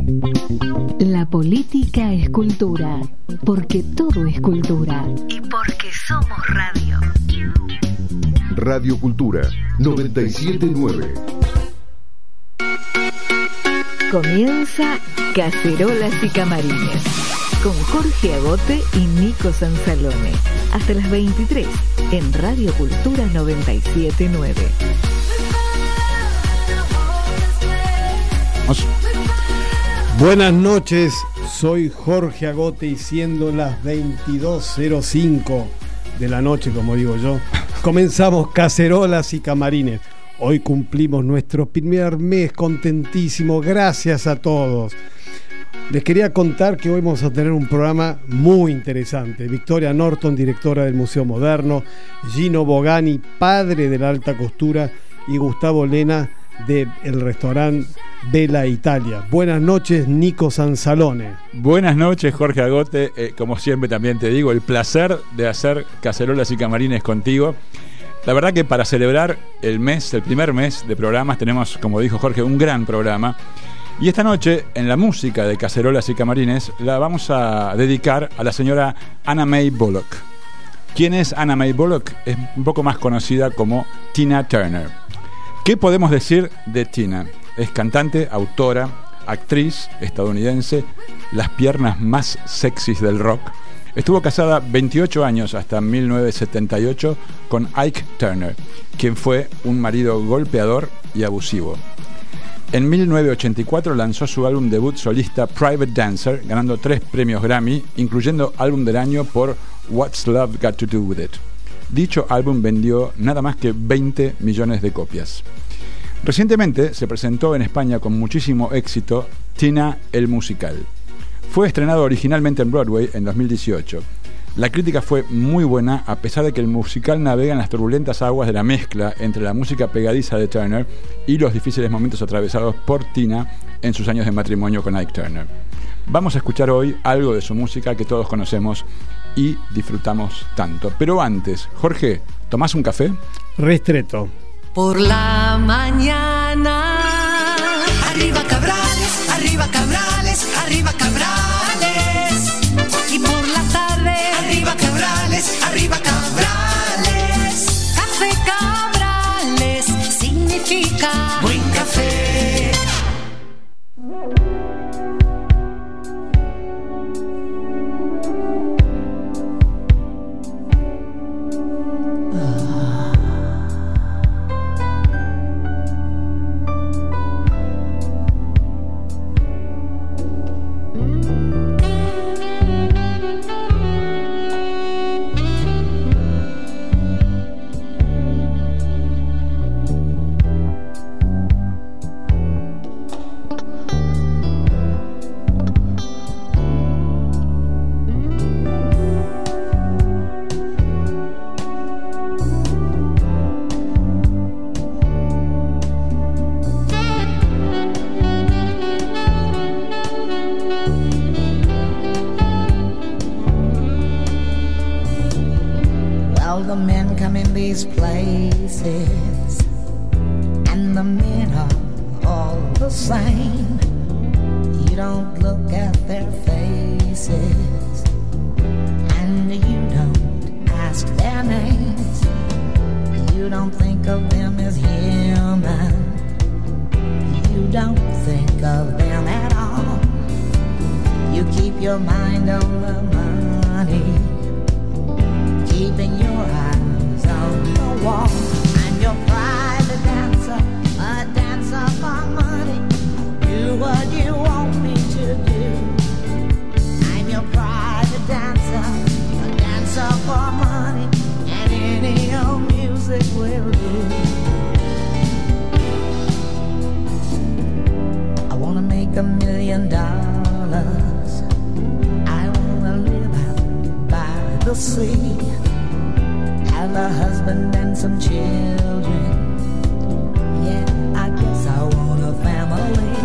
La política es cultura, porque todo es cultura y porque somos radio. Radio Cultura 979. Comienza Cacerolas y Camarines con Jorge Agote y Nico Sansalone hasta las 23 en Radio Cultura 979. Buenas noches, soy Jorge Agote y siendo las 22:05 de la noche, como digo yo, comenzamos Cacerolas y Camarines. Hoy cumplimos nuestro primer mes, contentísimo, gracias a todos. Les quería contar que hoy vamos a tener un programa muy interesante. Victoria Norton, directora del Museo Moderno, Gino Bogani, padre de la alta costura, y Gustavo Lena del restaurante Bella Italia. Buenas noches, Nico Sansalone. Buenas noches, Jorge Agote. Como siempre también te digo, el placer de hacer Cacerolas y Camarines contigo. La verdad que para celebrar el primer mes de programas, tenemos, como dijo Jorge, un gran programa. Y esta noche, en la música de Cacerolas y Camarines, la vamos a dedicar a la señora Anna May Bullock. ¿Quién es Anna May Bullock? Es un poco más conocida como Tina Turner. ¿Qué podemos decir de Tina? Es cantante, autora, actriz estadounidense, las piernas más sexys del rock. Estuvo casada 28 años hasta 1978 con Ike Turner, quien fue un marido golpeador y abusivo. En 1984 lanzó su álbum debut solista Private Dancer, ganando 3 premios Grammy, incluyendo álbum del año por What's Love Got to Do With It. Dicho álbum vendió nada más que 20 millones de copias. Recientemente se presentó en España con muchísimo éxito Tina el Musical. Fue estrenado originalmente en Broadway en 2018. La crítica fue muy buena, a pesar de que el musical navega en las turbulentas aguas de la mezcla entre la música pegadiza de Turner y los difíciles momentos atravesados por Tina en sus años de matrimonio con Ike Turner. Vamos a escuchar hoy algo de su música que todos conocemos y disfrutamos tanto. Pero antes, Jorge, ¿tomás un café? Restreto. Por la mañana, arriba Cabrales, arriba Cabrales, arriba Cabrales. Y por la tarde, arriba Cabrales, arriba Cabrales. Café Cabrales significa buen café. Places and the men are all the same. You don't look at their faces and you don't ask their names. You don't think of them as human. You don't think of them at all. You keep your mind on the money, keeping your eyes on the wall. I'm your private dancer, a dancer for money. Do what you want me to do. I'm your private dancer, a dancer for money, and any old music will do. I wanna make $1 million. I wanna live out by the sea, have a husband and some children. Yeah, I guess I want a family.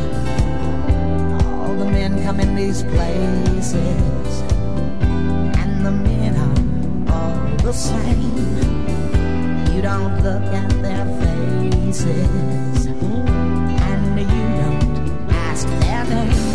All the men come in these places and the men are all the same. You don't look at their faces and you don't ask their name.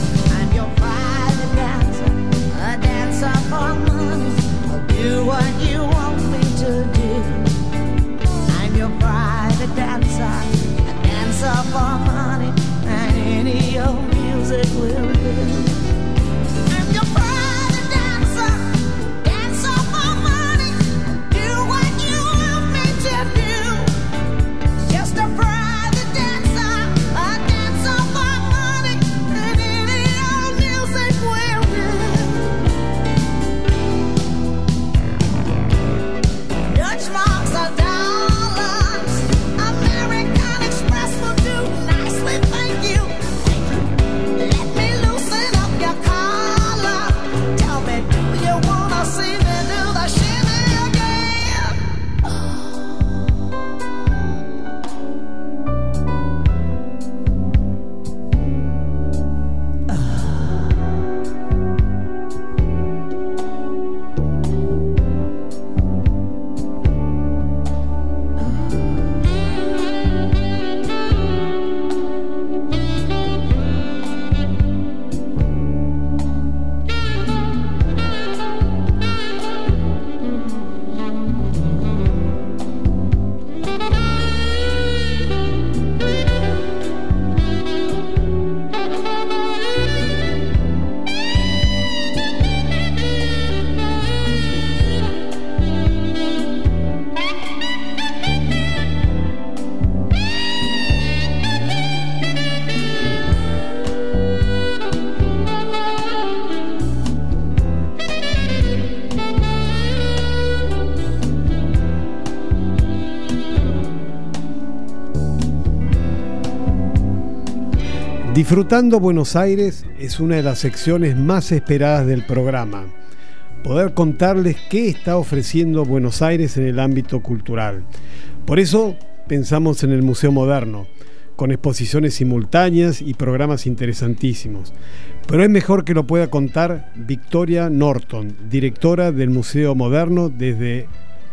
Disfrutando Buenos Aires es una de las secciones más esperadas del programa. Poder contarles qué está ofreciendo Buenos Aires en el ámbito cultural. Por eso pensamos en el Museo Moderno, con exposiciones simultáneas y programas interesantísimos. Pero es mejor que lo pueda contar Victoria Norton, directora del Museo Moderno desde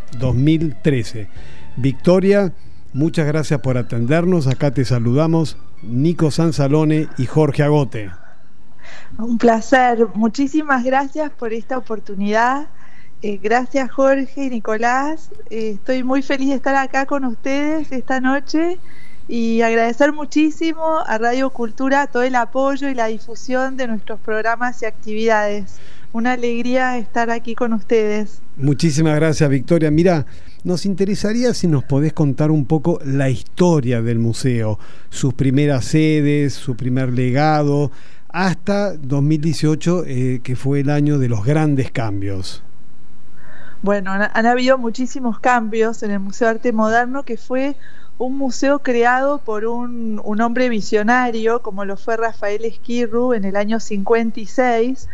2013. Victoria, muchas gracias por atendernos. Acá te saludamos Nico Sansalone y Jorge Agote. Un placer, muchísimas gracias por esta oportunidad. Gracias Jorge y Nicolás. Estoy muy feliz de estar acá con ustedes esta noche y agradecer muchísimo a Radio Cultura todo el apoyo y la difusión de nuestros programas y actividades. Una alegría estar aquí con ustedes. Muchísimas gracias, Victoria. Mira, nos interesaría si nos podés contar un poco la historia del museo, sus primeras sedes, su primer legado, hasta 2018, que fue el año de los grandes cambios. Bueno, han habido muchísimos cambios en el Museo de Arte Moderno, que fue un museo creado por un hombre visionario, como lo fue Rafael Esquirru en el año 56,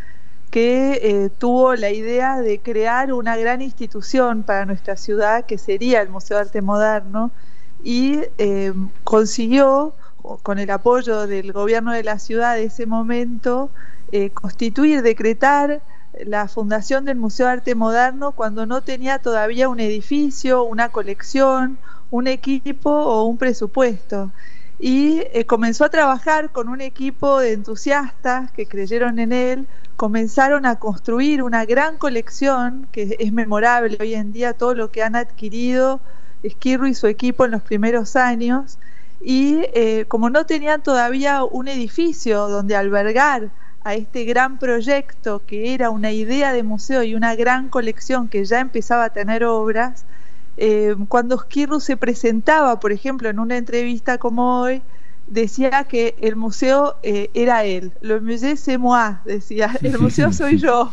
que tuvo la idea de crear una gran institución para nuestra ciudad, que sería el Museo de Arte Moderno, y consiguió, con el apoyo del gobierno de la ciudad de ese momento, constituir, decretar la fundación del Museo de Arte Moderno cuando no tenía todavía un edificio, una colección, un equipo o un presupuesto. Y comenzó a trabajar con un equipo de entusiastas que creyeron en él. Comenzaron a construir una gran colección que es memorable hoy en día, todo lo que han adquirido Esquirru y su equipo en los primeros años. Y como no tenían todavía un edificio donde albergar a este gran proyecto, que era una idea de museo y una gran colección que ya empezaba a tener obras, cuando Esquirru se presentaba, por ejemplo, en una entrevista como hoy, decía que el museo era él. Le musée c'est moi, decía, el museo soy yo.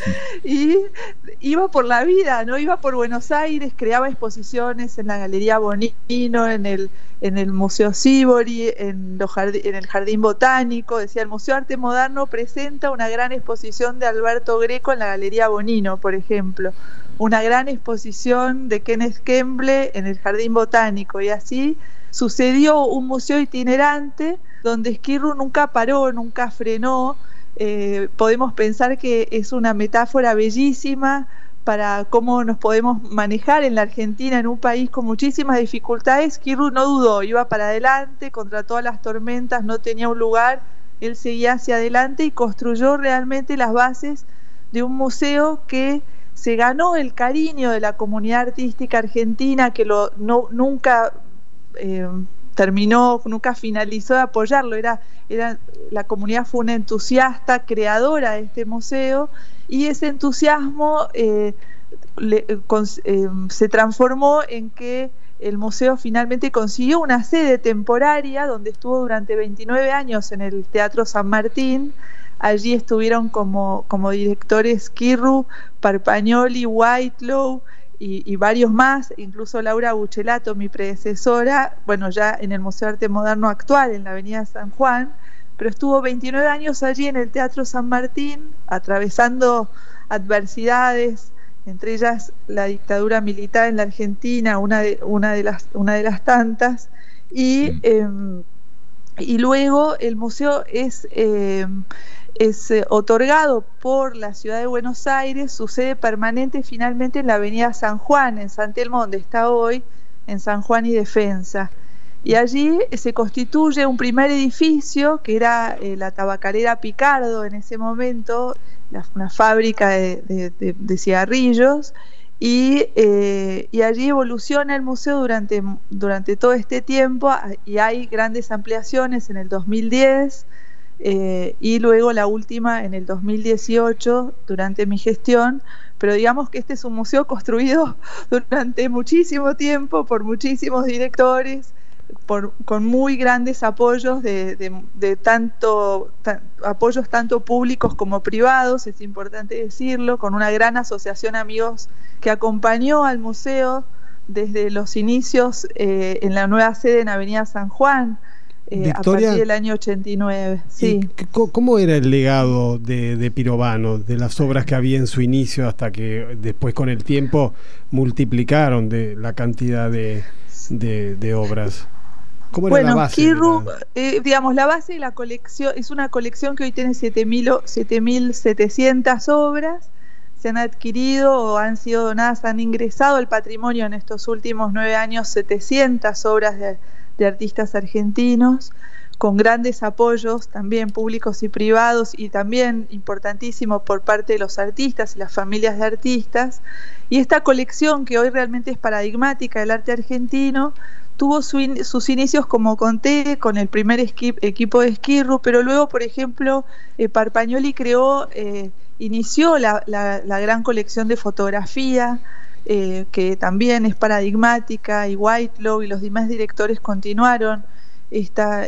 Y iba por la vida, ¿no? Iba por Buenos Aires, creaba exposiciones en la Galería Bonino, en el Museo Sívori, en el Jardín Botánico. Decía, el Museo de Arte Moderno presenta una gran exposición de Alberto Greco en la Galería Bonino, por ejemplo. Una gran exposición de Kenneth Kemble en el Jardín Botánico. Y así sucedió un museo itinerante donde Esquirru nunca paró, nunca frenó. Podemos pensar que es una metáfora bellísima para cómo nos podemos manejar en la Argentina, en un país con muchísimas dificultades. Esquirru no dudó, iba para adelante contra todas las tormentas, no tenía un lugar, él seguía hacia adelante y construyó realmente las bases de un museo que se ganó el cariño de la comunidad artística argentina, que nunca terminó, nunca finalizó de apoyarlo. La comunidad fue una entusiasta creadora de este museo, y ese entusiasmo se transformó en que el museo finalmente consiguió una sede temporaria donde estuvo durante 29 años en el Teatro San Martín. Allí estuvieron como directores Esquirru, Parpagnoli, Whitelaw y varios más, incluso Laura Buchelato, mi predecesora, bueno, ya en el Museo de Arte Moderno actual, en la Avenida San Juan, pero estuvo 29 años allí en el Teatro San Martín, atravesando adversidades, entre ellas la dictadura militar en la Argentina, una de las tantas, y luego el museo es otorgado por la ciudad de Buenos Aires, su sede permanente finalmente en la Avenida San Juan, en San Telmo, donde está hoy, en San Juan y Defensa. Y allí se constituye un primer edificio, que era la tabacalera Picardo en ese momento, una fábrica de cigarrillos, y allí evoluciona el museo durante todo este tiempo, y hay grandes ampliaciones en el 2010, y luego la última en el 2018 durante mi gestión. Pero digamos que este es un museo construido durante muchísimo tiempo por muchísimos directores, con muy grandes apoyos apoyos tanto públicos como privados, es importante decirlo, con una gran asociación Amigos que acompañó al museo desde los inicios en la nueva sede en Avenida San Juan. a partir del año 89. Sí. ¿Cómo era el legado de Pirovano, de las obras que había en su inicio hasta que después con el tiempo multiplicaron de la cantidad de obras? ¿Cómo era la base? Kirru, digamos, la base de la colección es una colección que hoy tiene 7.700 obras. Se han adquirido o han sido donadas, han ingresado al patrimonio en estos últimos 9 años 700 obras de artistas argentinos, con grandes apoyos también públicos y privados, y también importantísimo por parte de los artistas y las familias de artistas. Y esta colección, que hoy realmente es paradigmática del arte argentino, tuvo sus inicios, como conté, con el primer equipo de Esquirru, pero luego, por ejemplo, Parpagnoli inició la gran colección de fotografía, que también es paradigmática, y Whitelaw y los demás directores continuaron esta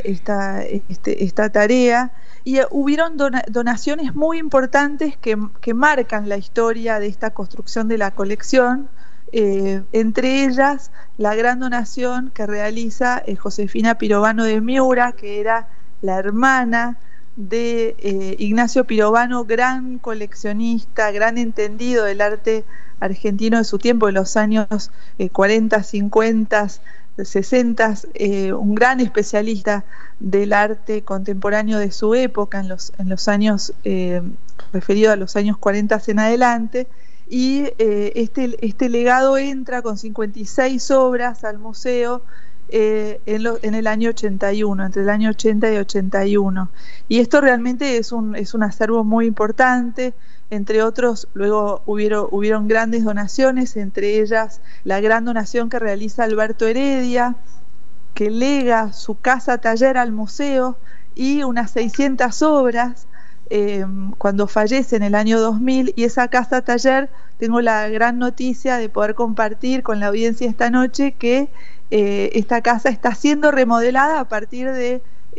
tarea, y hubieron donaciones muy importantes que marcan la historia de esta construcción de la colección, entre ellas la gran donación que realiza Josefina Pirovano de Miura, que era la hermana de Ignacio Pirovano, gran coleccionista, gran entendido del arte argentino de su tiempo, de los años 40, 50, 60, un gran especialista del arte contemporáneo de su época, en los años referido a los años 40 en adelante. Y este legado entra con 56 obras al museo en el año 81, entre el año 80 y 81. Y esto realmente es un acervo muy importante. Entre otros, luego hubieron grandes donaciones, entre ellas la gran donación que realiza Alberto Heredia, que lega su casa taller al museo, y unas 600 obras cuando fallece en el año 2000. Y esa casa taller, tengo la gran noticia de poder compartir con la audiencia esta noche que esta casa está siendo remodelada a partir de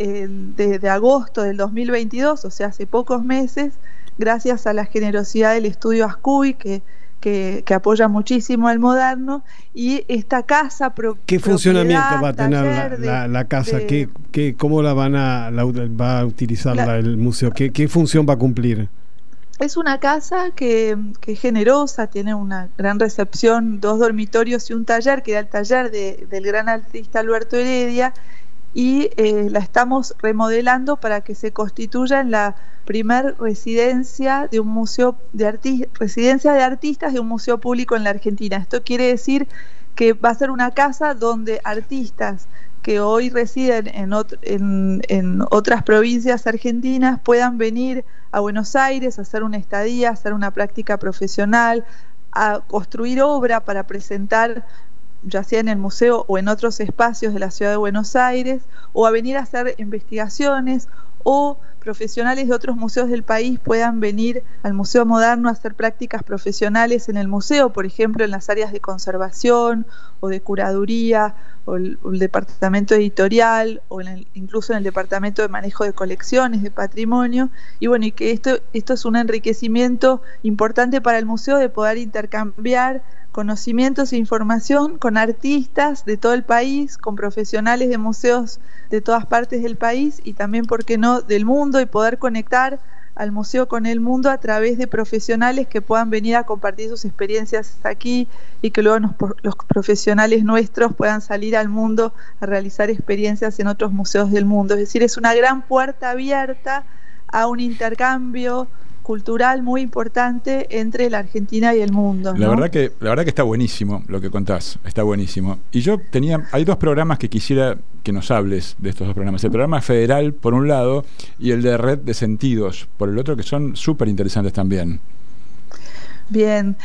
agosto del 2022, o sea, hace pocos meses, gracias a la generosidad del estudio Ascuy, que apoya muchísimo al Moderno. Y esta casa... ¿Qué funcionamiento va a tener la casa? ¿Cómo va a utilizarla el museo? ¿Qué función va a cumplir? Es una casa que es generosa, tiene una gran recepción, 2 dormitorios y un taller, que era el taller del gran artista Alberto Heredia, y la estamos remodelando para que se constituya en la primer residencia de un museo residencia de artistas de un museo público en la Argentina. Esto quiere decir que va a ser una casa donde artistas que hoy residen en otras provincias argentinas puedan venir a Buenos Aires a hacer una estadía, a hacer una práctica profesional, a construir obra para presentar, ya sea en el museo o en otros espacios de la ciudad de Buenos Aires, o a venir a hacer investigaciones, o profesionales de otros museos del país puedan venir al Museo Moderno a hacer prácticas profesionales en el museo, por ejemplo en las áreas de conservación o de curaduría, o el departamento editorial, o incluso en el departamento de manejo de colecciones, de patrimonio. Y bueno, y que esto es un enriquecimiento importante para el museo, de poder intercambiar conocimientos e información con artistas de todo el país, con profesionales de museos de todas partes del país, y también, ¿por qué no?, del mundo, y poder conectar al museo con el mundo a través de profesionales que puedan venir a compartir sus experiencias aquí, y que luego los profesionales nuestros puedan salir al mundo a realizar experiencias en otros museos del mundo. Es decir, es una gran puerta abierta a un intercambio cultural muy importante entre la Argentina y el mundo, ¿no? La verdad que está buenísimo lo que contás, está buenísimo. Y hay 2 programas que quisiera que nos hables de estos 2 programas. El programa federal, por un lado, y el de Red de Sentidos, por el otro, que son súper interesantes también. Bien.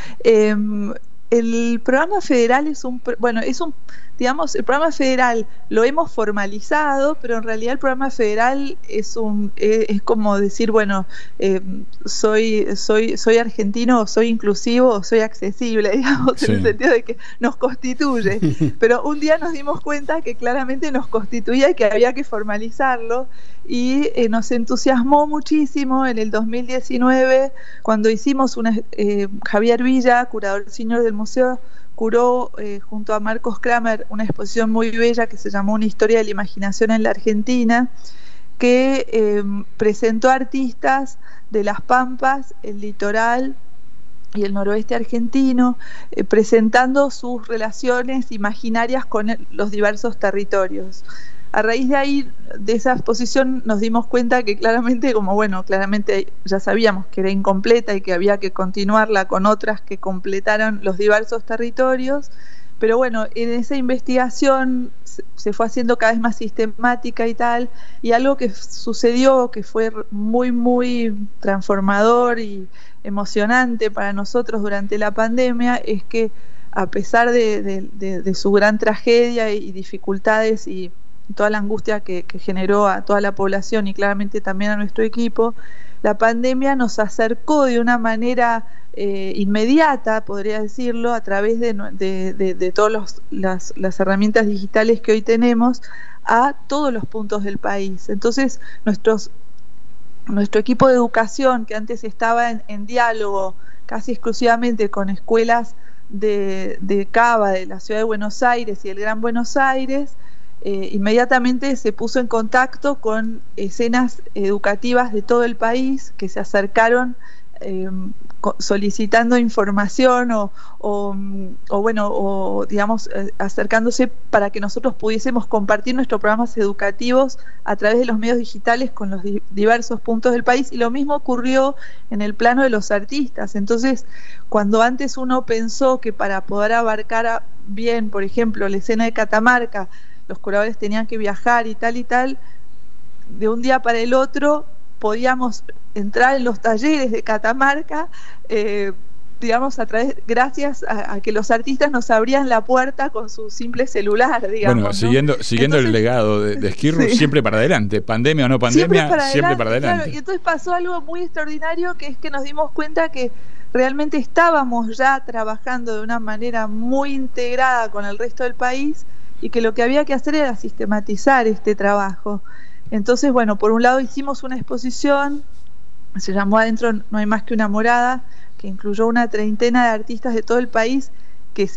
El programa federal digamos, el programa federal lo hemos formalizado, pero en realidad el programa federal es como decir, bueno, soy argentino, o soy inclusivo, o soy accesible, digamos, sí, en el sentido de que nos constituye. Pero un día nos dimos cuenta que claramente nos constituía y que había que formalizarlo, y nos entusiasmó muchísimo en el 2019 cuando hicimos Javier Villa, curador senior del museo, curó junto a Marcos Kramer una exposición muy bella que se llamó Una historia de la imaginación en la Argentina, que presentó artistas de las Pampas, el litoral y el noroeste argentino, presentando sus relaciones imaginarias con los diversos territorios. A raíz de ahí, de esa exposición, nos dimos cuenta que claramente ya sabíamos que era incompleta y que había que continuarla con otras que completaran los diversos territorios, pero bueno, en esa investigación se fue haciendo cada vez más sistemática y tal, y algo que sucedió que fue muy, muy transformador y emocionante para nosotros durante la pandemia es que, a pesar de su gran tragedia y dificultades y toda la angustia que generó a toda la población y claramente también a nuestro equipo, la pandemia nos acercó de una manera inmediata, podría decirlo, a través de todas las herramientas digitales que hoy tenemos, a todos los puntos del país. Entonces, nuestro equipo de educación, que antes estaba en diálogo casi exclusivamente con escuelas de Cava, de la ciudad de Buenos Aires y el Gran Buenos Aires, inmediatamente se puso en contacto con escenas educativas de todo el país que se acercaron solicitando información o digamos acercándose para que nosotros pudiésemos compartir nuestros programas educativos a través de los medios digitales con los diversos puntos del país, y lo mismo ocurrió en el plano de los artistas. Entonces, cuando antes uno pensó que para poder abarcar bien, por ejemplo, la escena de Catamarca, los curadores tenían que viajar y tal, de un día para el otro podíamos entrar en los talleres de Catamarca, digamos, gracias a que los artistas nos abrían la puerta con su simple celular, digamos. Bueno, siguiendo entonces, el legado de Esquirru, sí, siempre para adelante, pandemia o no pandemia, siempre para adelante. Claro, y entonces pasó algo muy extraordinario, que es que nos dimos cuenta que realmente estábamos ya trabajando de una manera muy integrada con el resto del país, y que lo que había que hacer era sistematizar este trabajo. Entonces, bueno, por un lado hicimos una exposición, se llamó Adentro no hay más que una morada, que incluyó una treintena de artistas de todo el país que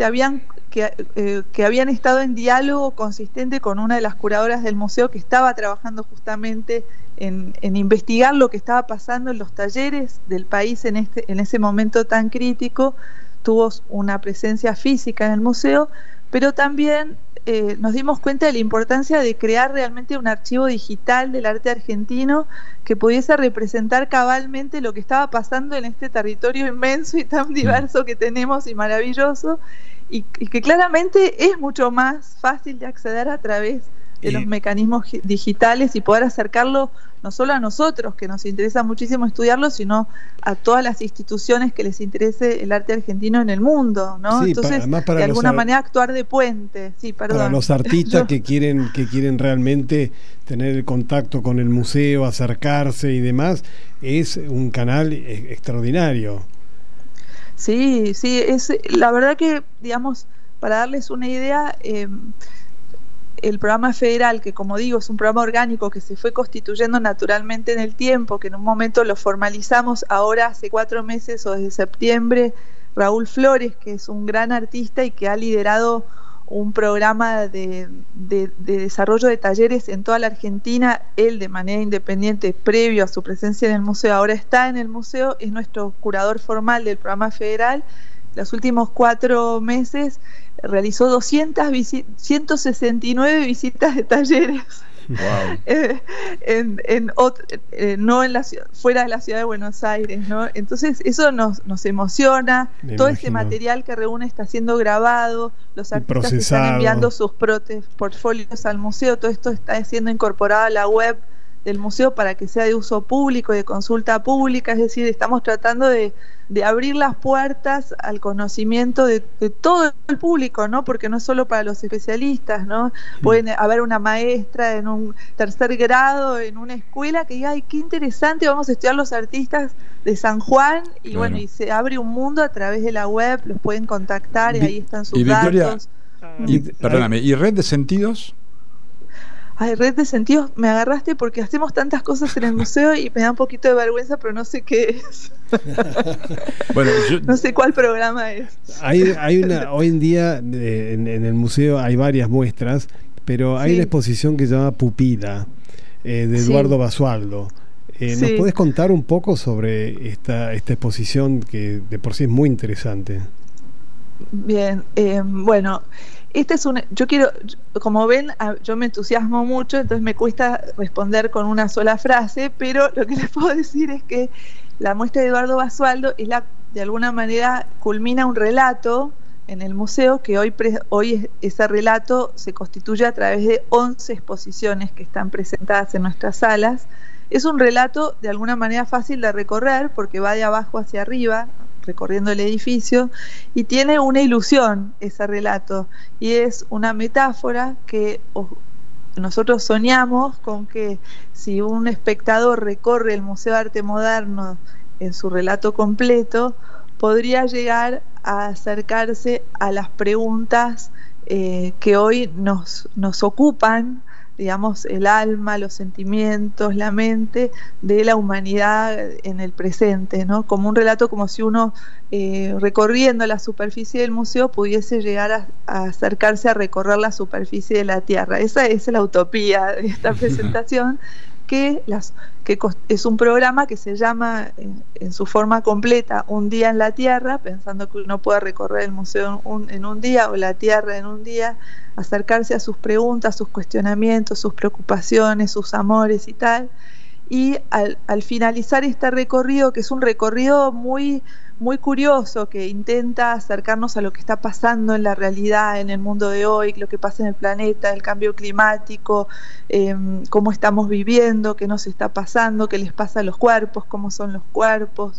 habían estado en diálogo consistente con una de las curadoras del museo, que estaba trabajando justamente en investigar lo que estaba pasando en los talleres del país en ese momento tan crítico. Tuvo una presencia física en el museo, pero también nos dimos cuenta de la importancia de crear realmente un archivo digital del arte argentino que pudiese representar cabalmente lo que estaba pasando en este territorio inmenso y tan diverso que tenemos y maravilloso, y que claramente es mucho más fácil de acceder a través de los mecanismos digitales y poder acercarlo no solo a nosotros, que nos interesa muchísimo estudiarlo, sino a todas las instituciones que les interese el arte argentino en el mundo, ¿no? Sí, entonces, de alguna manera actuar de puente. Sí, perdón. Para los artistas que quieren realmente tener el contacto con el museo, acercarse y demás, es un canal extraordinario. Sí, es la verdad que, digamos, para darles una idea, el programa federal, que como digo es un programa orgánico que se fue constituyendo naturalmente en el tiempo, que en un momento lo formalizamos ahora hace 4 meses o desde septiembre, Raúl Flores, que es un gran artista y que ha liderado un programa de desarrollo de talleres en toda la Argentina, él de manera independiente previo a su presencia en el museo, ahora está en el museo, es nuestro curador formal del programa federal. Los últimos 4 meses realizó 169 visitas de talleres. Wow. No en la fuera de la ciudad de Buenos Aires, ¿no? Entonces eso nos emociona. Todo ese material que reúne está siendo grabado, los artistas que están enviando sus portfolios al museo, todo esto está siendo incorporado a la web del museo para que sea de uso público, de consulta pública, es decir, estamos tratando de abrir las puertas al conocimiento de todo el público, ¿no? Porque no es solo para los especialistas, ¿no? Pueden haber una maestra en un 3er grado en una escuela que diga, ay, qué interesante, vamos a estudiar los artistas de San Juan, y claro, bueno, y se abre un mundo a través de la web, los pueden contactar y ahí están sus datos. Perdóname, ¿y Red de Sentidos? Ay, red de sentidos, me agarraste porque hacemos tantas cosas en el museo y me da un poquito de vergüenza, pero no sé qué es. Bueno, no sé cuál programa es. Hay una, hoy en día en el museo hay varias muestras, pero hay una exposición que se llama Pupila, de Eduardo Basualdo. ¿Nos podés contar un poco sobre esta exposición que de por sí es muy interesante? Bien, bueno, como ven, yo me entusiasmo mucho, entonces me cuesta responder con una sola frase, pero lo que les puedo decir es que la muestra de Eduardo Basualdo de alguna manera culmina un relato en el museo que hoy ese relato se constituye a través de 11 exposiciones que están presentadas en nuestras salas. Es un relato de alguna manera fácil de recorrer porque va de abajo hacia arriba, recorriendo el edificio, y tiene una ilusión ese relato, y es una metáfora que nosotros soñamos con que si un espectador recorre el Museo de Arte Moderno en su relato completo, podría llegar a acercarse a las preguntas que hoy nos ocupan, digamos, el alma, los sentimientos, la mente de la humanidad en el presente, ¿no? Como un relato, como si uno recorriendo la superficie del museo pudiese llegar a acercarse a recorrer la superficie de la Tierra. Esa es la utopía de esta presentación, que es un programa que se llama en su forma completa Un día en la Tierra, pensando que uno puede recorrer el museo en un día o la Tierra en un día, acercarse a sus preguntas, sus cuestionamientos, sus preocupaciones, sus amores y tal. Y al finalizar este recorrido, que es un recorrido muy, muy curioso, que intenta acercarnos a lo que está pasando en la realidad, en el mundo de hoy, lo que pasa en el planeta, el cambio climático, cómo estamos viviendo, qué nos está pasando, qué les pasa a los cuerpos, cómo son los cuerpos,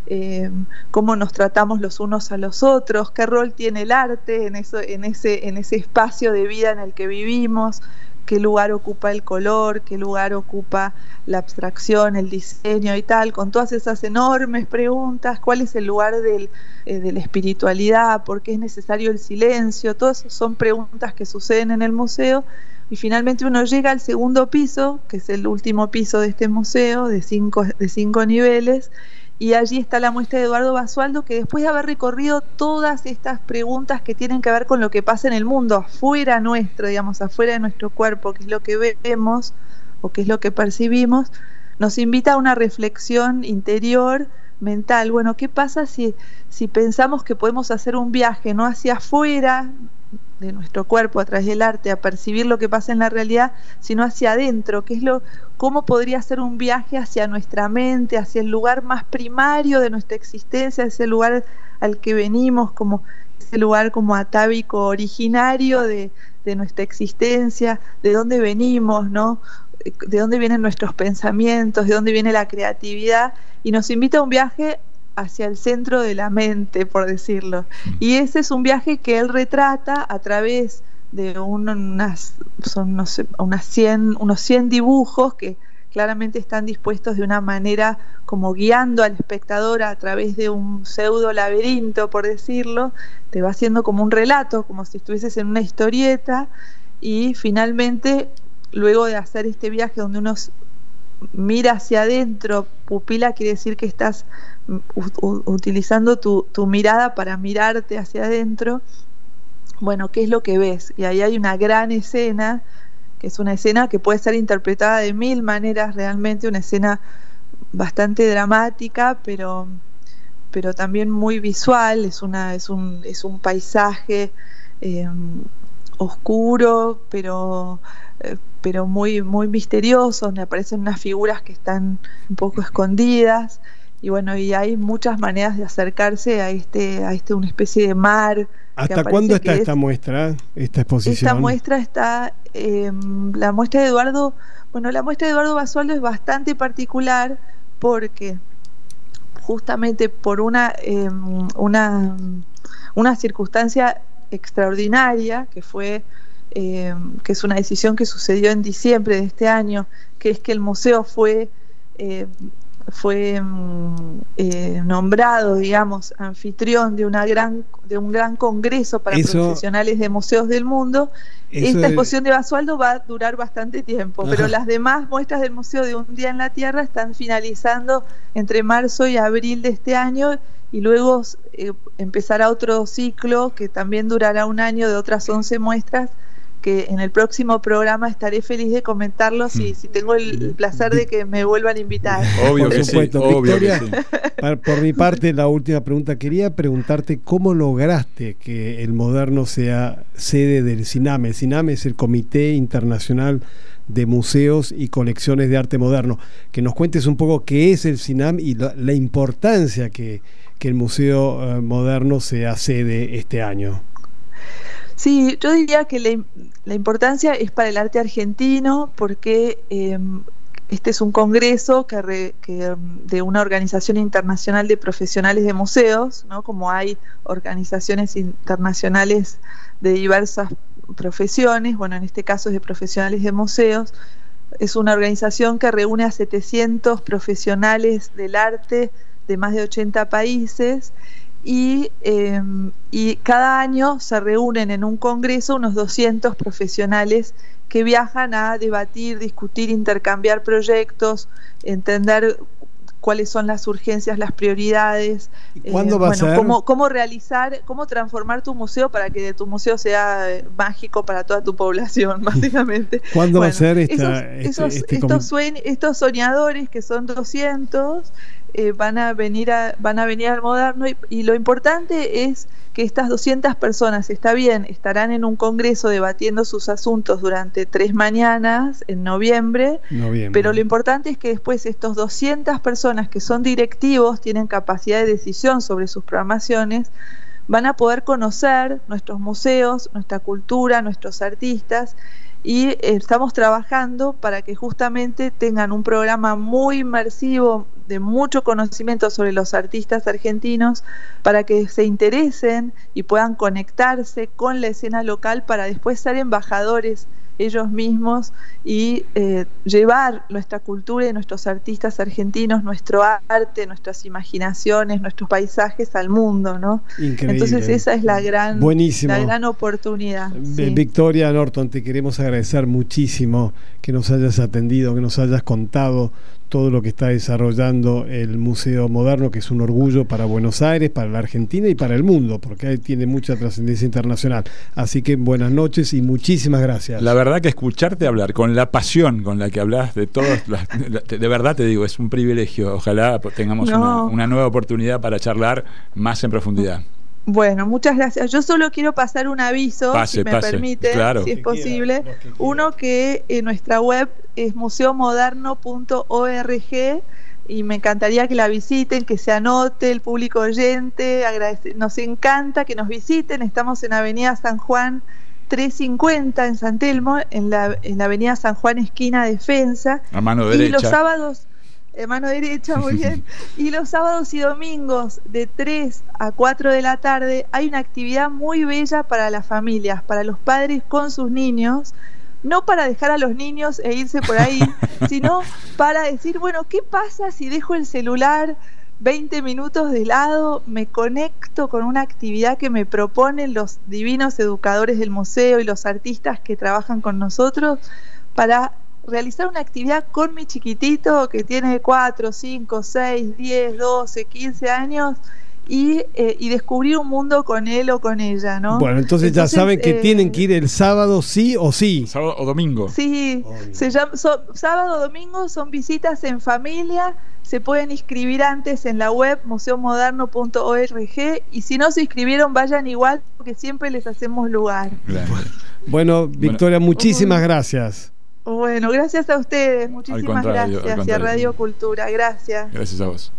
cómo nos tratamos los unos a los otros, qué rol tiene el arte en ese espacio de vida en el que vivimos, qué lugar ocupa el color, qué lugar ocupa la abstracción, el diseño y tal, con todas esas enormes preguntas, cuál es el lugar de la espiritualidad, por qué es necesario el silencio, todas esas son preguntas que suceden en el museo, y finalmente uno llega al segundo piso, que es el último piso de este museo, de cinco niveles, y allí está la muestra de Eduardo Basualdo, que después de haber recorrido todas estas preguntas que tienen que ver con lo que pasa en el mundo, afuera nuestro, digamos, afuera de nuestro cuerpo, que es lo que vemos o qué es lo que percibimos, nos invita a una reflexión interior, mental. Bueno, ¿qué pasa si pensamos que podemos hacer un viaje no hacia afuera de nuestro cuerpo a través del arte a percibir lo que pasa en la realidad, sino hacia adentro? ¿Cómo podría ser un viaje hacia nuestra mente, hacia el lugar más primario de nuestra existencia, ese lugar al que venimos, como ese lugar como atávico originario de nuestra existencia, de dónde venimos, ¿no? De dónde vienen nuestros pensamientos, de dónde viene la creatividad, y nos invita a un viaje hacia el centro de la mente, por decirlo. Y ese es un viaje que él retrata a través de unos 100 dibujos que claramente están dispuestos de una manera como guiando al espectador a través de un pseudo laberinto, por decirlo. Te va haciendo como un relato, como si estuvieses en una historieta, y finalmente, luego de hacer este viaje donde uno mira hacia adentro, pupila quiere decir que estás utilizando tu mirada para mirarte hacia adentro. Bueno, ¿qué es lo que ves? Y ahí hay una gran escena, que es una escena que puede ser interpretada de 1000 maneras realmente, una escena bastante dramática, pero también muy visual. Es un paisaje oscuro, pero muy, muy misterioso, donde aparecen unas figuras que están un poco escondidas. Y bueno, y hay muchas maneras de acercarse a una especie de mar. ¿Hasta cuándo está esta muestra, esta exposición? Esta muestra está, la muestra de Eduardo Basualdo es bastante particular porque justamente por una circunstancia extraordinaria que es una decisión que sucedió en diciembre de este año, que es que el museo fue nombrado, digamos, anfitrión de un gran congreso para profesionales de museos del mundo. Esta exposición de Basualdo va a durar bastante tiempo, pero las demás muestras del Museo de Un Día en la Tierra están finalizando entre marzo y abril de este año, y luego empezará otro ciclo que también durará un año de otras 11 muestras, que en el próximo programa estaré feliz de comentarlo si tengo el placer de que me vuelvan a invitar. Obvio Por que supuesto. sí, obvio Victoria, que sí. por mi parte, la última pregunta. Quería preguntarte cómo lograste que el Moderno sea sede del CINAM. El CINAM es el Comité Internacional de Museos y Colecciones de Arte Moderno. Que nos cuentes un poco qué es el CINAM y la importancia que el Museo Moderno sea sede este año. Sí, yo diría que la importancia es para el arte argentino, porque este es un congreso de una organización internacional de profesionales de museos, ¿no? Como hay organizaciones internacionales de diversas profesiones, bueno, en este caso es de profesionales de museos. Es una organización que reúne a 700 profesionales del arte de más de 80 países, y cada año se reúnen en un congreso unos 200 profesionales que viajan a debatir, discutir, intercambiar proyectos, entender cuáles son las urgencias, las prioridades, ¿Cuándo va a ser? cómo transformar tu museo para que de tu museo sea mágico para toda tu población, básicamente. ¿Cuándo va a ser estos soñadores, que son 200, van a venir al Moderno, y lo importante es que estas 200 personas, está bien, estarán en un congreso debatiendo sus asuntos durante 3 mañanas en noviembre, pero lo importante es que después estos 200 personas que son directivos, tienen capacidad de decisión sobre sus programaciones, van a poder conocer nuestros museos, nuestra cultura, nuestros artistas, y estamos trabajando para que justamente tengan un programa muy inmersivo, de mucho conocimiento sobre los artistas argentinos, para que se interesen y puedan conectarse con la escena local para después ser embajadores ellos mismos y llevar nuestra cultura y nuestros artistas argentinos, nuestro arte, nuestras imaginaciones, nuestros paisajes al mundo, ¿no? Increíble. Entonces esa es la gran oportunidad. Sí. Victoria Norton, te queremos agradecer muchísimo que nos hayas atendido, que nos hayas contado todo lo que está desarrollando el Museo Moderno, que es un orgullo para Buenos Aires, para la Argentina y para el mundo, porque ahí tiene mucha trascendencia internacional. Así que buenas noches y muchísimas gracias. La verdad que escucharte hablar con la pasión con la que hablas de todos, de verdad te digo, es un privilegio. Ojalá tengamos una nueva oportunidad para charlar más en profundidad. Bueno, muchas gracias. Yo solo quiero pasar un aviso, si me permite, claro, si es posible. Uno, que en nuestra web es museomoderno.org, y me encantaría que la visiten, que se anote el público oyente. Nos encanta que nos visiten. Estamos en Avenida San Juan 350 en San Telmo, en la Avenida San Juan esquina Defensa. A mano derecha. Y los sábados, mano derecha, muy bien. Y los sábados y domingos de 3 a 4 de la tarde hay una actividad muy bella para las familias, para los padres con sus niños, no para dejar a los niños e irse por ahí, sino para decir, bueno, ¿qué pasa si dejo el celular 20 minutos de lado, me conecto con una actividad que me proponen los divinos educadores del museo y los artistas que trabajan con nosotros, para realizar una actividad con mi chiquitito que tiene 4, 5, 6, 10, 12, 15 años y descubrir un mundo con él o con ella, ¿no? Bueno, entonces ya saben que tienen que ir el sábado sí o sí. Sábado o domingo. Sí, sábado o domingo son visitas en familia. Se pueden inscribir antes en la web museomoderno.org, y si no se inscribieron, vayan igual, porque siempre les hacemos lugar. Bueno, Victoria, muchísimas gracias. Bueno, gracias a ustedes, muchísimas gracias, y a Radio Cultura, gracias. Gracias a vos.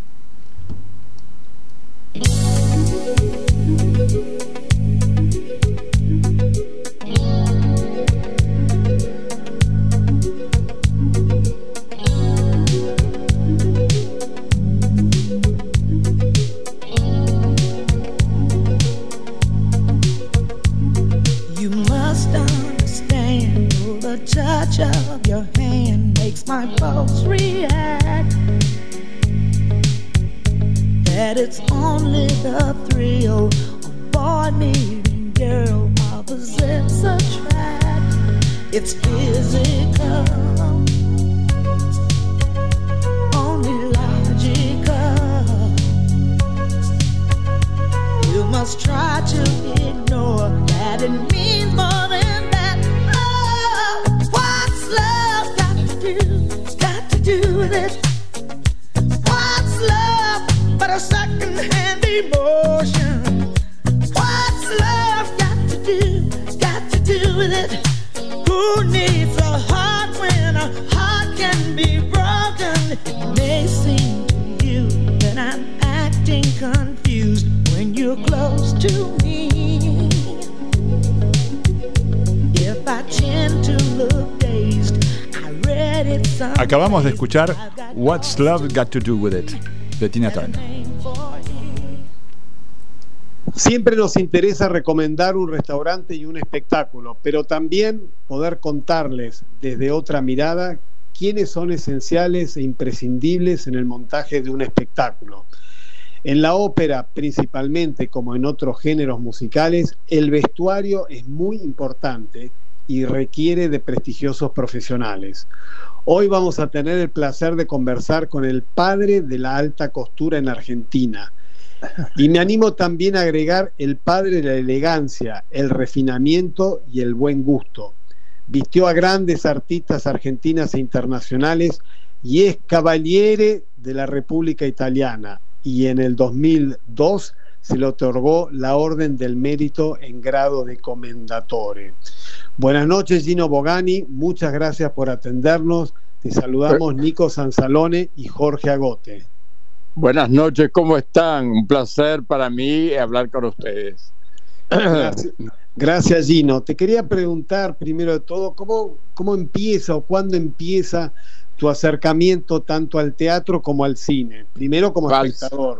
You must understand, the touch of your hand makes my pulse react. that it's only the thrill of boy meeting girl. Opposites attract, it's physical, only logical. You must try to ignore that it means more than that. Oh, what's love got to do with it? What's love but a second-hand emotion? What's love got to do with it? Who needs a heart when a heart can be broken? It may seem to you that I'm acting confused when you're close to me. If I tend to look dazed, I read it some. Acabamos de escuchar What's Love Got to Do With It de Tina Turner. Siempre nos interesa recomendar un restaurante y un espectáculo, pero también poder contarles desde otra mirada quiénes son esenciales e imprescindibles en el montaje de un espectáculo. En la ópera, principalmente, como en otros géneros musicales, el vestuario es muy importante y requiere de prestigiosos profesionales. Hoy vamos a tener el placer de conversar con el padre de la alta costura en Argentina. Y me animo también a agregar el padre de la elegancia, el refinamiento y el buen gusto. Vistió a grandes artistas argentinas e internacionales y es Cavaliere de la República Italiana. Y en el 2002 se le otorgó la Orden del Mérito en grado de Commendatore. Buenas noches, Gino Bogani, muchas gracias por atendernos. Te saludamos Nico Sansalone y Jorge Agote. Buenas noches, ¿cómo están? Un placer para mí hablar con ustedes. Gracias, Gino. Te quería preguntar, primero de todo, ¿cómo empieza o cuándo empieza tu acercamiento tanto al teatro como al cine? Primero como espectador.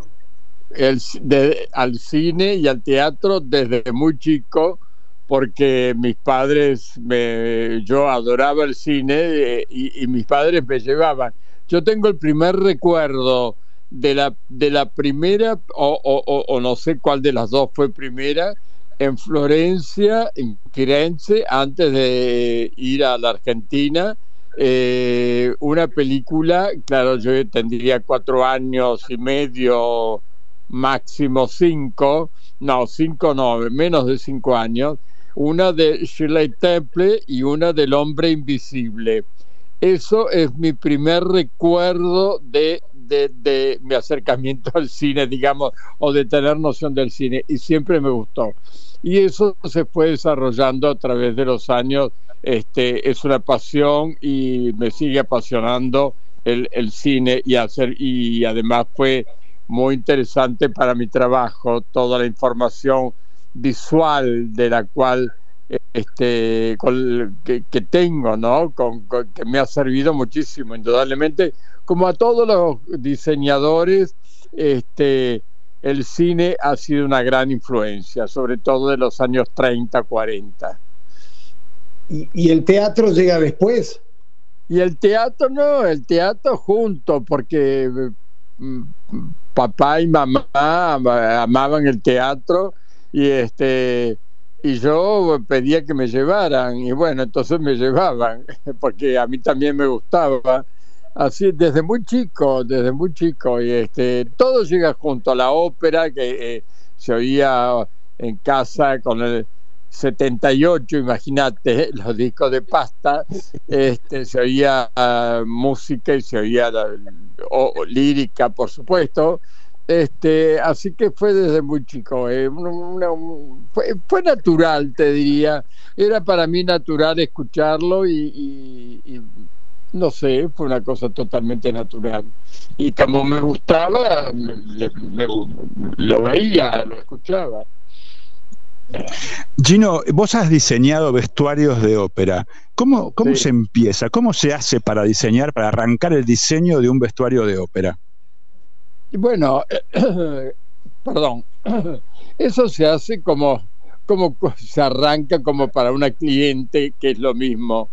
Al cine y al teatro desde muy chico, porque mis padres, yo adoraba el cine y mis padres me llevaban. Yo tengo el primer recuerdo de la primera, o no sé cuál de las dos fue primera, en Florencia, en Firenze, antes de ir a la Argentina, una película, claro, yo tendría 4 años y medio, máximo 5, menos de 5 años, una de Shirley Temple y una del Hombre Invisible. Eso es mi primer recuerdo de mi acercamiento al cine, digamos, o de tener noción del cine, y siempre me gustó. Y eso se fue desarrollando a través de los años. Es una pasión y me sigue apasionando el cine, y además fue muy interesante para mi trabajo toda la información visual de la cual que tengo, ¿no? Que me ha servido muchísimo, indudablemente, como a todos los diseñadores. El cine ha sido una gran influencia, sobre todo de los años 30, 40. ¿Y el teatro llega después? Y el teatro no, el teatro junto, porque papá y mamá amaban el teatro, y yo pedía que me llevaran, y bueno, entonces me llevaban, porque a mí también me gustaba. Así, desde muy chico, y todo llega junto a la ópera, que se oía en casa con el 78, imagínate, los discos de pasta, se oía música y se oía lírica, por supuesto. Así que fue desde muy chico, fue natural, te diría. Era para mí natural escucharlo y no sé, fue una cosa totalmente natural. Y como me gustaba, lo veía, lo escuchaba. Gino, vos has diseñado vestuarios de ópera. ¿Cómo Sí. se empieza? ¿Cómo se hace para diseñar, para arrancar el diseño de un vestuario de ópera? Y bueno, perdón, eso se hace como se arranca como para una cliente, que es lo mismo.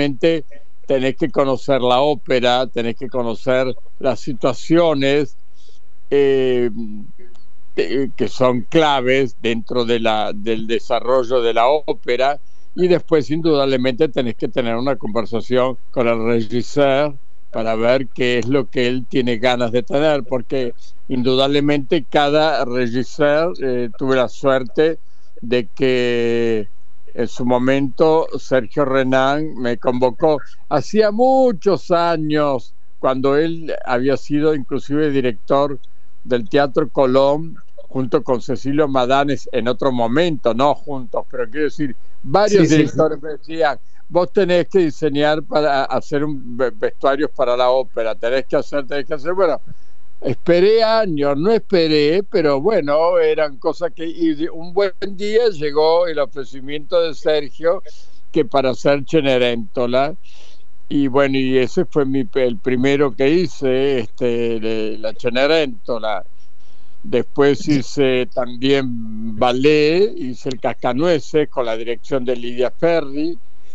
Indudablemente tenés que conocer la ópera, tenés que conocer las situaciones, que son claves dentro del desarrollo de la ópera, y después indudablemente tenés que tener una conversación con el regisseur para ver qué es lo que él tiene ganas de tener, porque indudablemente cada regisseur, tuve la suerte de que en su momento Sergio Renán me convocó hacía muchos años, cuando él había sido inclusive director del Teatro Colón junto con Cecilio Madanes en otro momento, no juntos, pero quiero decir, varios directores me decían: vos tenés que diseñar para hacer vestuarios para la ópera, tenés que hacer. Bueno, esperé años, no esperé, pero bueno, eran cosas que... Y un buen día llegó el ofrecimiento de Sergio que para hacer Cenerentola, y bueno, y ese fue el primero que hice, la Cenerentola. Después hice también ballet, hice el Cascanueces con la dirección de Lidia Ferri,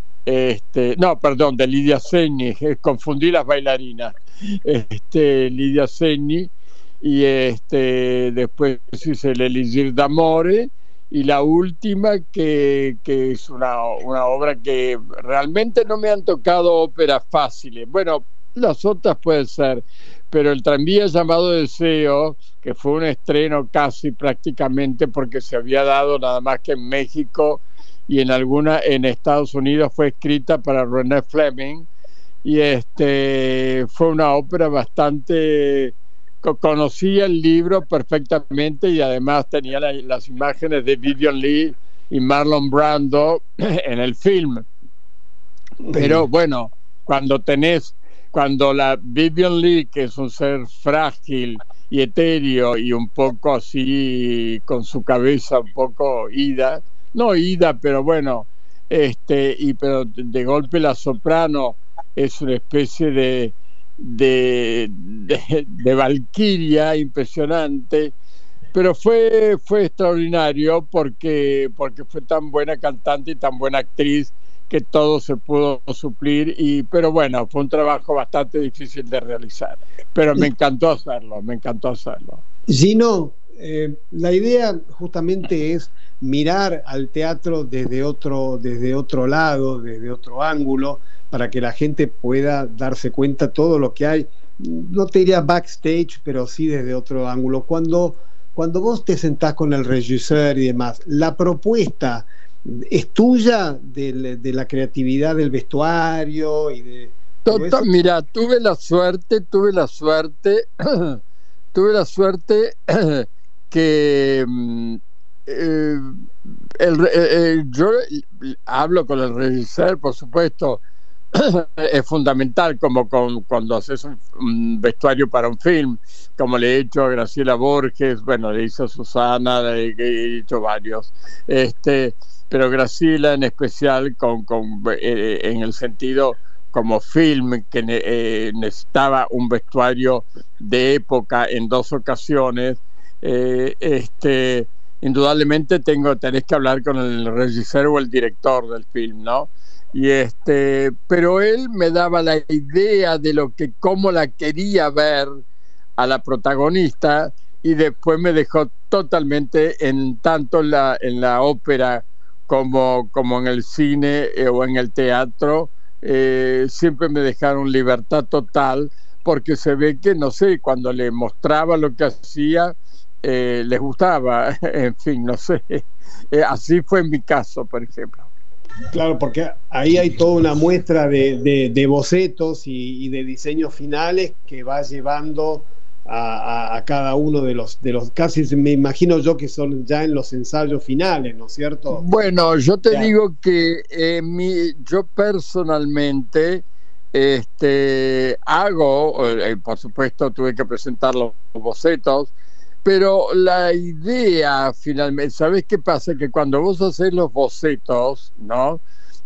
de Lidia Segni, confundí las bailarinas, Lidia Segni, y después hice el Elisir d'Amore, y la última que es una obra que realmente no me han tocado óperas fáciles. Bueno, las otras pueden ser, pero el Tranvía llamado Deseo, que fue un estreno casi prácticamente porque se había dado nada más que en México y en Estados Unidos, fue escrita para René Fleming, y fue una ópera bastante... Conocía el libro perfectamente y además tenía las imágenes de Vivian Leigh y Marlon Brando en el film. Pero bueno, cuando la Vivian Leigh, que es un ser frágil y etéreo y un poco así, con su cabeza un poco pero bueno, pero de golpe la soprano es una especie de valquiria impresionante, pero fue extraordinario porque fue tan buena cantante y tan buena actriz que todo se pudo suplir, pero bueno, fue un trabajo bastante difícil de realizar, pero me encantó hacerlo. Gino, la idea justamente es mirar al teatro desde otro lado, desde otro ángulo, para que la gente pueda darse cuenta todo lo que hay, no te diría backstage, pero sí desde otro ángulo. Cuando vos te sentás con el regisseur y demás, la propuesta es tuya de la creatividad del vestuario y de... Mira, tuve la suerte que yo hablo con el regisseur, por supuesto. Es fundamental, como cuando haces un vestuario para un film, como le he hecho a Graciela Borges, bueno, le hice a Susana, le he hecho varios, pero Graciela en especial en el sentido como film, que necesitaba un vestuario de época en 2 ocasiones. Indudablemente tenés que hablar con el regisseur o el director del film, ¿no? Y pero él me daba la idea de cómo la quería ver a la protagonista, y después me dejó totalmente, tanto en la ópera como en el cine o en el teatro, siempre me dejaron libertad total, porque se ve que, no sé, cuando le mostraba lo que hacía, les gustaba, en fin, no sé. Así fue en mi caso, por ejemplo. Claro, porque ahí hay toda una muestra de bocetos y de diseños finales que va llevando a cada uno de los casi, me imagino yo, que son ya en los ensayos finales, ¿no es cierto? Bueno, yo te digo que yo personalmente hago, por supuesto tuve que presentar los bocetos, pero la idea finalmente, ¿sabes qué pasa? Que cuando vos haces los bocetos, ¿no?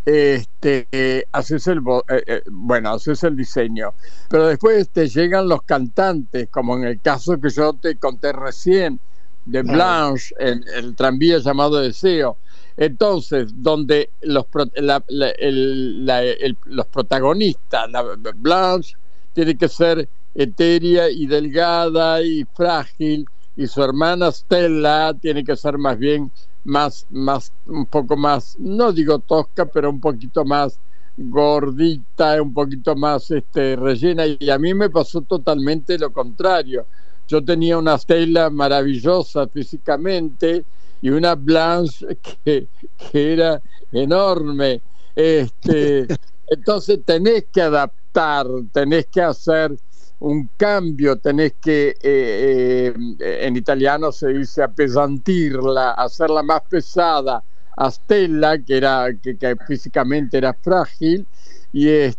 Haces el diseño, pero después te llegan los cantantes, como en el caso que yo te conté recién de Blanche, el Tranvía llamado Deseo. Entonces, donde los protagonistas, Blanche tiene que ser etérea y delgada y frágil, y su hermana Stella tiene que ser más bien un poco más, no digo tosca, pero un poquito más gordita, un poquito más rellena, y a mí me pasó totalmente lo contrario. Yo tenía una Stella maravillosa físicamente y una Blanche que era enorme. Entonces tenés que adaptar, tenés que hacer un cambio, tenés que, en italiano se dice appesantirla, hacerla más pesada a Stella, que físicamente era frágil, y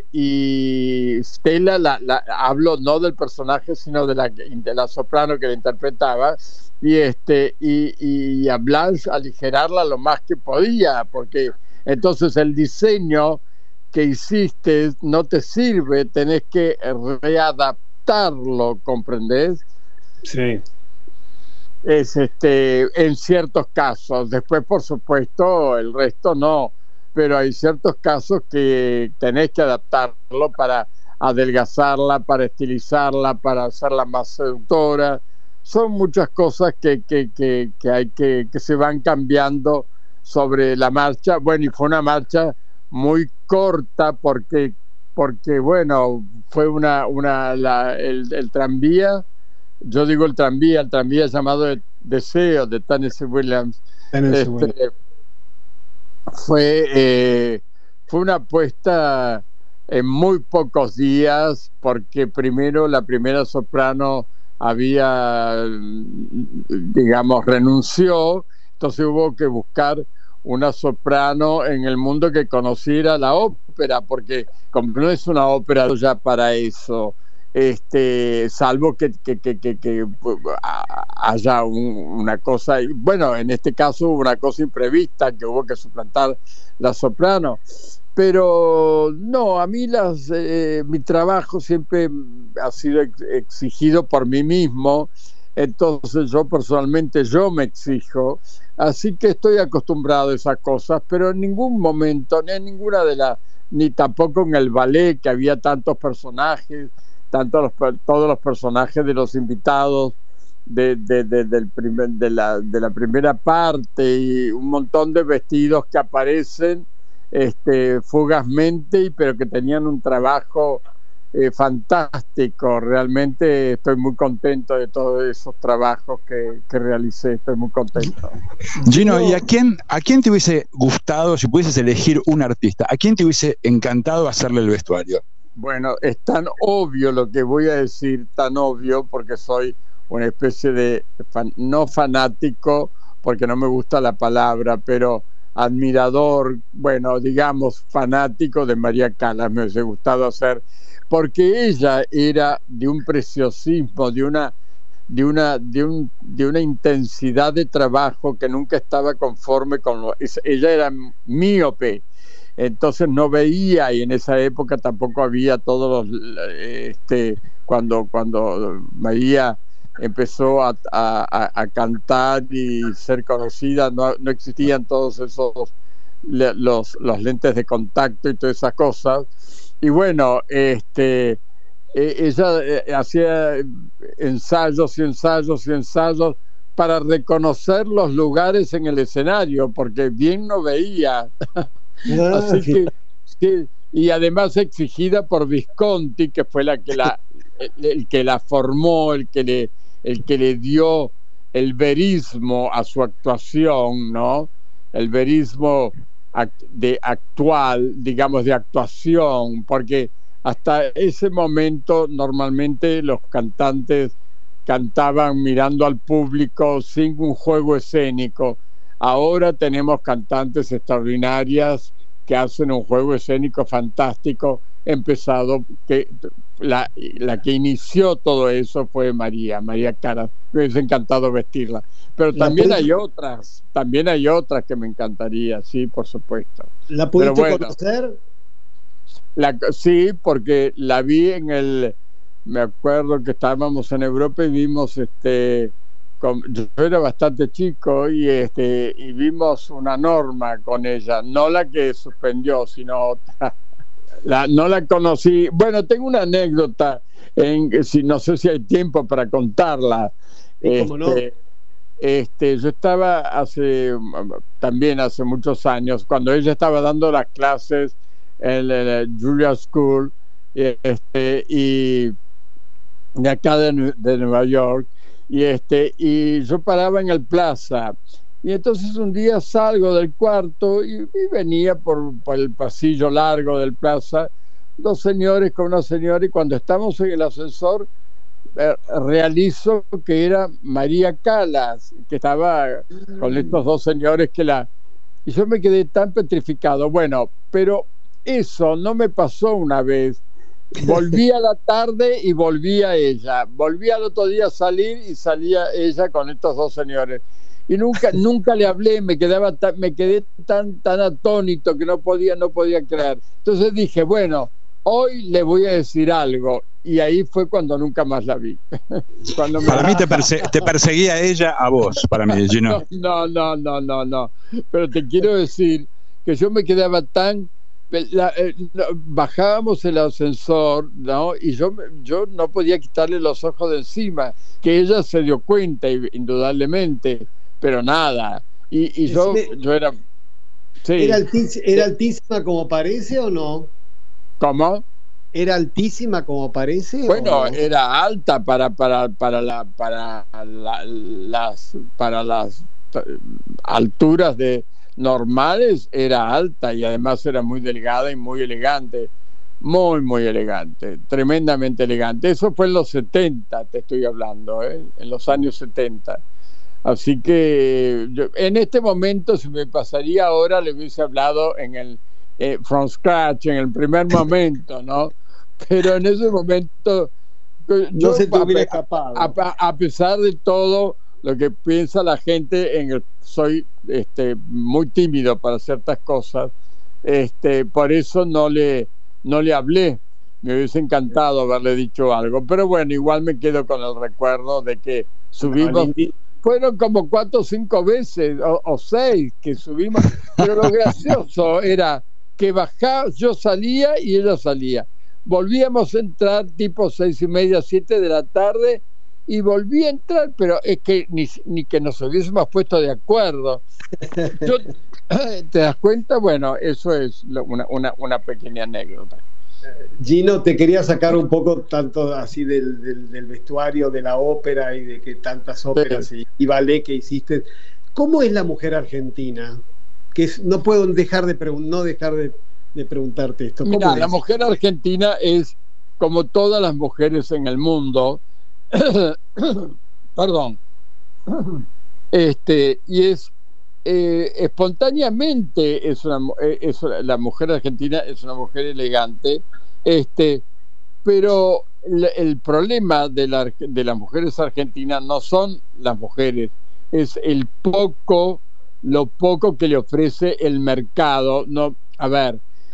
Stella, hablo no del personaje, sino de la soprano que la interpretaba, y a Blanche aligerarla lo más que podía, porque entonces el diseño que hiciste no te sirve, tenés que readaptarlo, ¿comprendés? Sí. Es en ciertos casos. Después, por supuesto, el resto no, pero hay ciertos casos que tenés que adaptarlo para adelgazarla, para estilizarla, para hacerla más seductora. Son muchas cosas que se van cambiando sobre la marcha. Bueno, y fue una marcha muy corta porque bueno, fue el tranvía, yo digo el tranvía llamado el Deseo de Tennessee Williams. Fue una apuesta en muy pocos días, porque primero la primera soprano había, digamos, renunció, entonces hubo que buscar una soprano en el mundo que conociera la ópera, porque como no es una ópera ya para eso, salvo que haya una cosa, bueno, en este caso hubo una cosa imprevista, que hubo que suplantar la soprano, pero no, a mí mi trabajo siempre ha sido exigido por mí mismo, entonces yo personalmente me exijo, así que estoy acostumbrado a esas cosas, pero en ningún momento, ni tampoco en el ballet, que había tantos personajes, todos los personajes de los invitados de la primera parte, y un montón de vestidos que aparecen fugazmente, pero que tenían un trabajo fantástico. Realmente estoy muy contento de todos esos trabajos que realicé, estoy muy contento. Gino, ¿y a quién te hubiese gustado, si pudieses elegir un artista, a quién te hubiese encantado hacerle el vestuario? Bueno, es tan obvio lo que voy a decir, tan obvio, porque soy una especie de no fanático, porque no me gusta la palabra, pero admirador, bueno, digamos fanático de María Callas. Me hubiese gustado hacer, porque ella era de un preciosismo, de una intensidad de trabajo que nunca estaba conforme ella era míope, entonces no veía, y en esa época tampoco había todos los cuando María empezó a cantar y ser conocida, no existían todos esos los lentes de contacto y todas esas cosas. Y bueno, ella hacía ensayos y ensayos y ensayos para reconocer los lugares en el escenario, porque bien no veía. Así que y además exigida por Visconti, que fue el que la formó, el que le dio el verismo a su actuación, ¿no? El verismo actual, digamos, de actuación, porque hasta ese momento normalmente los cantantes cantaban mirando al público sin un juego escénico. Ahora tenemos cantantes extraordinarias que hacen un juego escénico fantástico, empezado, que la que inició todo eso fue María Callas. Me hubiese encantado vestirla, pero también hay otras que me encantaría, sí, por supuesto. ¿La pudiste conocer? Sí, porque la vi me acuerdo que estábamos en Europa y vimos yo era bastante chico y vimos una Norma con ella, no la que suspendió, sino otra. No la conocí. Bueno, tengo una anécdota. no sé si hay tiempo para contarla. ¿Cómo no? Yo estaba también hace muchos años, cuando ella estaba dando las clases en la Juilliard School, y de acá de Nueva York, y yo paraba en el Plaza, y entonces un día salgo del cuarto y venía por el pasillo largo del Plaza, dos señores con una señora, y cuando estamos en el ascensor realizo que era María Callas, que estaba con estos dos señores y yo me quedé tan petrificado. Bueno, pero eso no me pasó una vez. Volví a la tarde y volvía ella. Volví al otro día a salir y salía ella con estos dos señores. Y nunca le hablé, me quedé tan atónito que no podía creer. Entonces dije, bueno, hoy le voy a decir algo. Y ahí fue cuando nunca más la vi. Para mí te perseguía ella a vos, para mí, Gino. No. Pero te quiero decir que yo me quedaba bajábamos el ascensor, ¿no? Y yo no podía quitarle los ojos de encima, que ella se dio cuenta, indudablemente, pero nada. Y yo era... Sí. ¿Era altísima como parece o no? ¿Cómo? ¿Era altísima como parece? Bueno, ¿o no? era alta para las alturas normales, era alta, y además era muy delgada y muy elegante, muy elegante, tremendamente elegante. Eso fue en los 70, te estoy hablando, en los años 70. Así que en este momento, si me pasaría ahora, le hubiese hablado from scratch, en el primer momento, ¿no? Pero en ese momento no se te hubiera escapado. A pesar de todo lo que piensa la gente, soy muy tímido para ciertas cosas, por eso no le hablé. Me hubiese encantado haberle dicho algo, pero bueno, igual me quedo con el recuerdo de que subimos. Fueron como 4 o 5 veces o 6 que subimos, pero lo gracioso era que yo salía y ella salía. Volvíamos a entrar tipo 6:30, 7 de la tarde, y volví a entrar, pero es que ni que nos hubiésemos puesto de acuerdo. ¿Te das cuenta? Bueno, eso es una pequeña anécdota. Gino, te quería sacar un poco tanto así del vestuario de la ópera y de que tantas óperas y ballet que hiciste. ¿Cómo es la mujer argentina? No puedo dejar de preguntarte esto. Mira, la mujer argentina es como todas las mujeres en el mundo. Perdón. Y es espontáneamente la mujer argentina es una mujer elegante, pero el problema de las mujeres argentinas no son las mujeres, es lo poco que le ofrece el mercado. No, a ver,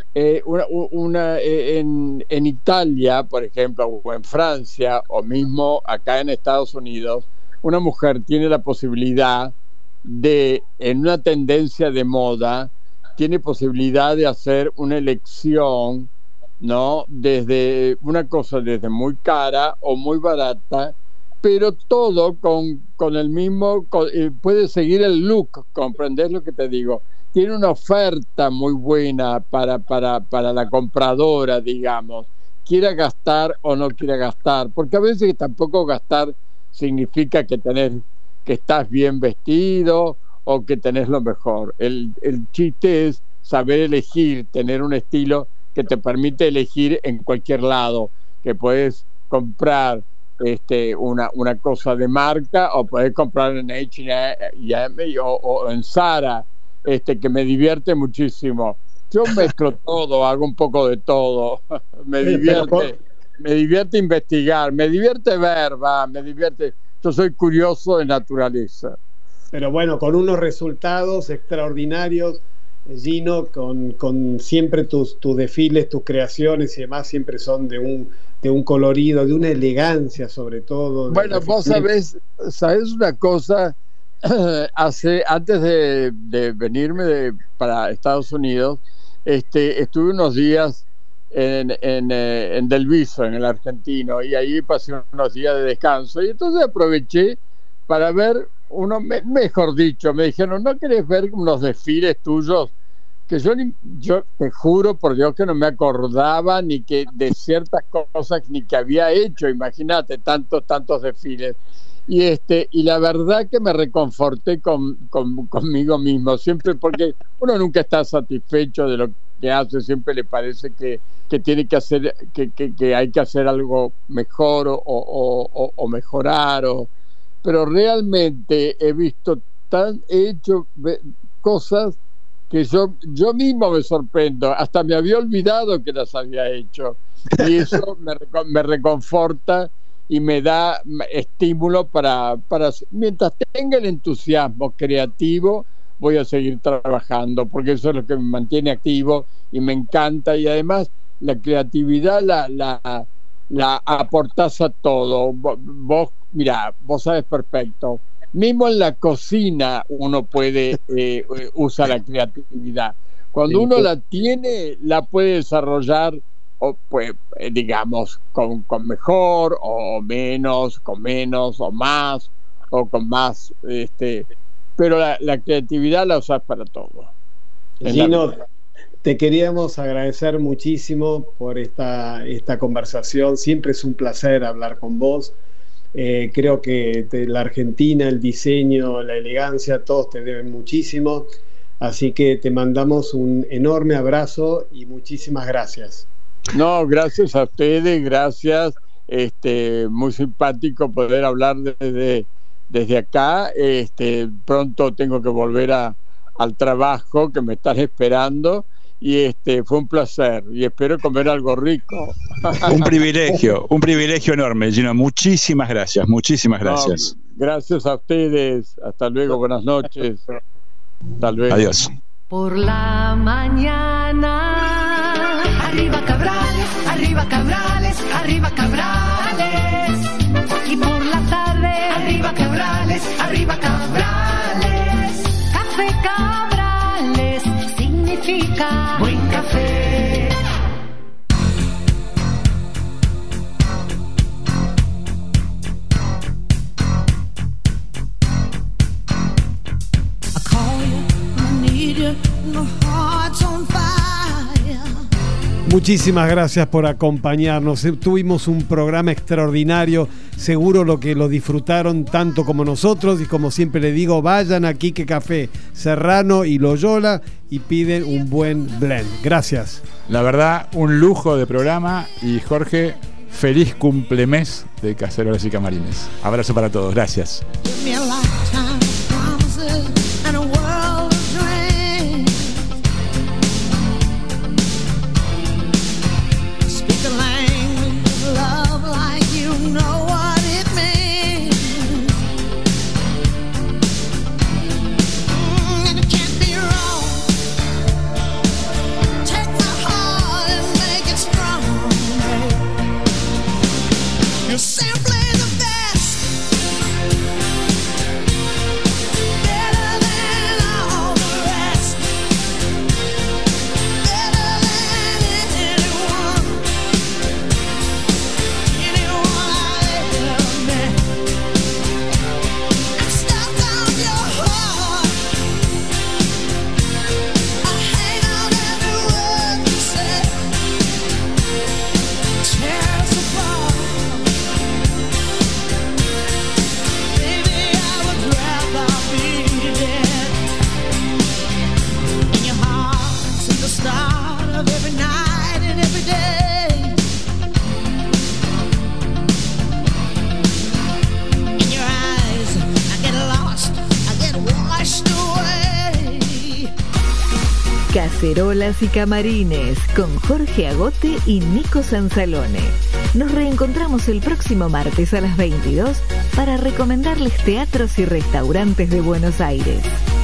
en Italia, por ejemplo, o en Francia, o mismo acá en Estados Unidos, una mujer tiene la posibilidad en una tendencia de moda, tiene posibilidad de hacer una elección, ¿no? Desde muy cara o muy barata, pero todo con el mismo, puede seguir el look, ¿comprendés lo que te digo? Tiene una oferta muy buena para la compradora, digamos, quiera gastar o no quiera gastar, porque a veces tampoco gastar significa que estás bien vestido o que tenés lo mejor. El chiste es saber elegir, tener un estilo que te permite elegir en cualquier lado, que puedes comprar una cosa de marca, o puedes comprar en H&M o en Zara, que me divierte muchísimo. Yo mezclo todo, hago un poco de todo. Me divierte investigar, me divierte ver, me divierte. Yo soy curioso de naturaleza. Pero bueno, con unos resultados extraordinarios, Gino, con siempre tus desfiles, tes creaciones y demás siempre son de un colorido, de una elegancia sobre todo. Bueno, vos sabés una cosa. Antes de venirme para Estados Unidos, estuve unos días en Del Viso, en el Argentino, y ahí pasé unos días de descanso, y entonces aproveché para ver mejor dicho, me dijeron, ¿no querés ver unos desfiles tuyos? Que yo te juro por Dios que no me acordaba ni que de ciertas cosas ni que había hecho, imagínate, tantos desfiles. Y la verdad que me reconforté conmigo mismo, siempre, porque uno nunca está satisfecho de lo que hace, siempre le parece que tiene que hacer, que hay que hacer algo mejor o mejorar, pero realmente he hecho cosas que yo mismo me sorprendo, hasta me había olvidado que las había hecho, y eso me reconforta y me da estímulo para mientras tenga el entusiasmo creativo, voy a seguir trabajando, porque eso es lo que me mantiene activo y me encanta, y además la creatividad la aportás a todo. Vos sabes perfecto, mismo en la cocina uno puede usar la creatividad. Cuando uno la tiene, la puede desarrollar, pues, digamos, con mejor o menos, con menos o más, o con más, pero la creatividad la usas para todo. Gino, te queríamos agradecer muchísimo por esta conversación. Siempre es un placer hablar con vos. Creo que la Argentina, el diseño, la elegancia, todos te deben muchísimo. Así que te mandamos un enorme abrazo y muchísimas gracias. No, gracias a ustedes, gracias. Muy simpático poder hablar desde acá. Pronto tengo que volver al trabajo que me están esperando. Y fue un placer y espero comer algo rico. Un privilegio enorme, Gino. Muchísimas gracias. No, gracias a ustedes. Hasta luego, buenas noches. Hasta luego. Adiós. Por la mañana, arriba Cabrales, arriba Cabrales, arriba Cabrales. Y por la tarde, arriba Cabrales, arriba Cabrales. Café Cabrales significa buen café. I call you, I need you, my heart's on fire. Muchísimas gracias por acompañarnos. Tuvimos un programa extraordinario. Seguro lo disfrutaron tanto como nosotros. Y como siempre le digo, vayan a Quique Café Serrano y Loyola y piden un buen blend. Gracias. La verdad, un lujo de programa. Y Jorge, feliz cumplemes de Cacerolas y Camarines. Abrazo para todos. Gracias. Simply the best. Cacerolas y Camarines con Jorge Agote y Nico Sanzalone. Nos reencontramos el próximo martes a las 22 para recomendarles teatros y restaurantes de Buenos Aires.